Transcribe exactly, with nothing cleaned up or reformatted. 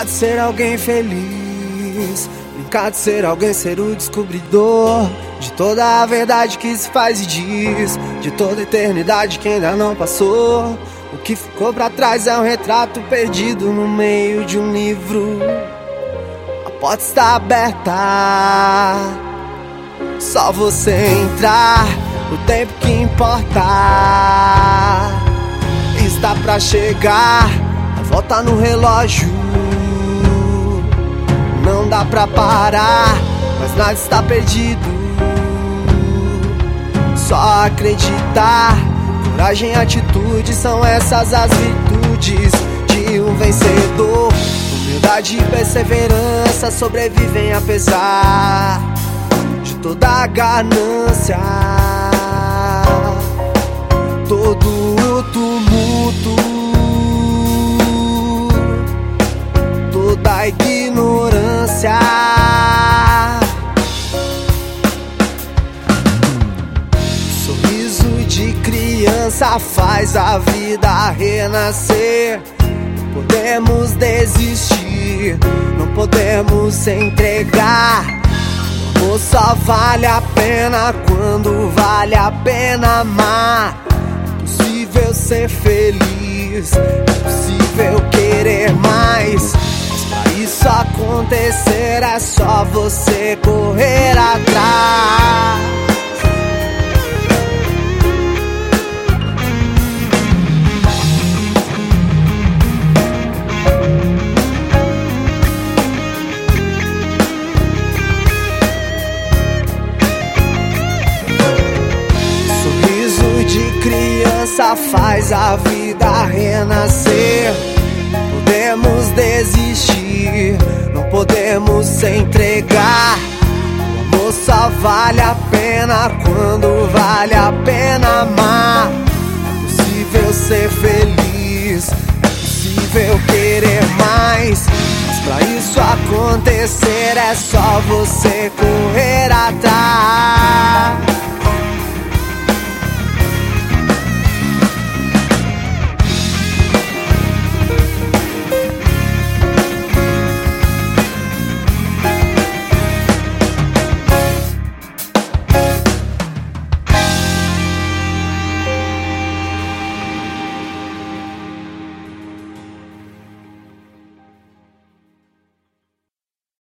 Brincar de ser alguém feliz, brincar de ser alguém, ser o descobridor de toda a verdade que se faz e diz, de toda a eternidade que ainda não passou. O que ficou pra trás é um retrato perdido no meio de um livro. A porta está aberta, só você entrar. O tempo que importa está pra chegar. A volta no relógio não dá pra parar, mas nada está perdido. Só acreditar. Coragem e atitude são essas as virtudes de um vencedor. Humildade e perseverança sobrevivem apesar de toda a ganância, todo o tumulto, toda a ignorância. Sorriso de criança faz a vida renascer. Não podemos desistir, não podemos se entregar. O amor só vale a pena quando vale a pena amar. É possível ser feliz, é possível querer mais. Mas pra isso acontecer é só você correr atrás. Criança faz a vida renascer. Podemos desistir, não podemos se entregar. O amor só vale a pena quando vale a pena amar. É possível ser feliz, é possível querer mais. Mas pra isso acontecer é só você correr atrás.